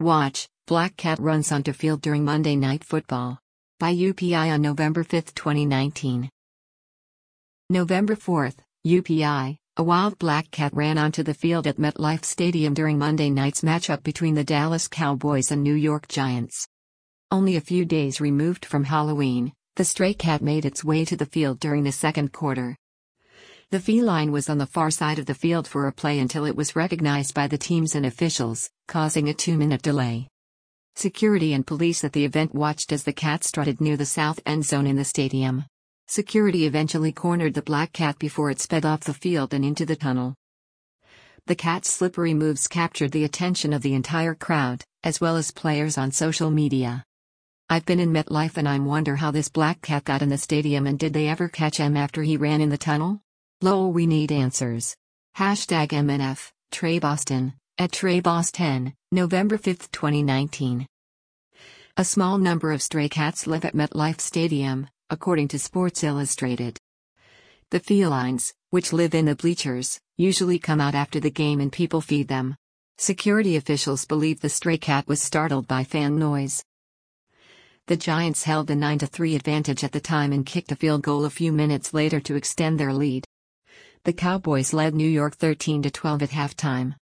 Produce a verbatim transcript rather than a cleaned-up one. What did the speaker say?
Watch, Black Cat runs onto field during Monday Night Football. By U P I on November fifth, twenty nineteen. November fourth, U P I, a wild black cat ran onto the field at MetLife Stadium during Monday night's matchup between the Dallas Cowboys and New York Giants. Only a few days removed from Halloween, the stray cat made its way to the field during the second quarter. The feline was on the far side of the field for a play until it was recognized by the teams and officials, causing a two-minute delay. Security and police at the event watched as the cat strutted near the south end zone in the stadium. Security eventually cornered the black cat before it sped off the field and into the tunnel. The cat's slippery moves captured the attention of the entire crowd, as well as players on social media. "I've been in MetLife and I wonder how this black cat got in the stadium, and did they ever catch him after he ran in the tunnel? Lol, we need answers." Hashtag M N F, Trey Boston, at Trey Boston, November fifth, twenty nineteen. A small number of stray cats live at MetLife Stadium, according to Sports Illustrated. The felines, which live in the bleachers, usually come out after the game and people feed them. Security officials believe the stray cat was startled by fan noise. The Giants held the nine to three advantage at the time and kicked a field goal a few minutes later to extend their lead. The Cowboys led New York thirteen to twelve at halftime.